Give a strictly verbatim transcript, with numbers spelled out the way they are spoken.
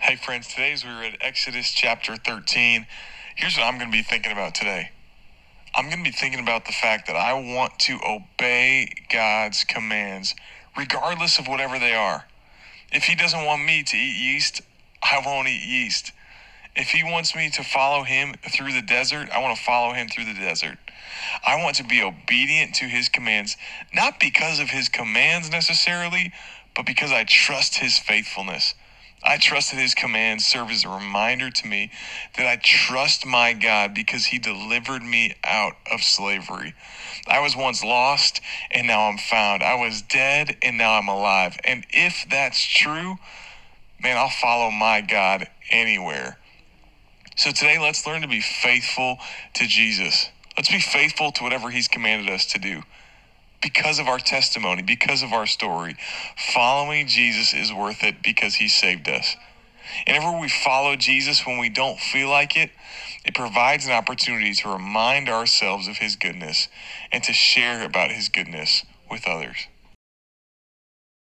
Hey friends, today as we read Exodus chapter thirteen, here's what I'm going to be thinking about today. I'm going to be thinking about the fact that I want to obey God's commands, regardless of whatever they are. If he doesn't want me to eat yeast, I won't eat yeast. If he wants me to follow him through the desert, I want to follow him through the desert. I want to be obedient to his commands, not because of his commands necessarily, but because I trust his faithfulness. I trust that his commands serve as a reminder to me that I trust my God because he delivered me out of slavery. I was once lost and now I'm found. I was dead and now I'm alive. And if that's true, man, I'll follow my God anywhere. So today, let's learn to be faithful to Jesus. Let's be faithful to whatever he's commanded us to do. Because of our testimony, because of our story, following Jesus is worth it because he saved us. And whenever we follow Jesus when we don't feel like it, it provides an opportunity to remind ourselves of his goodness and to share about his goodness with others.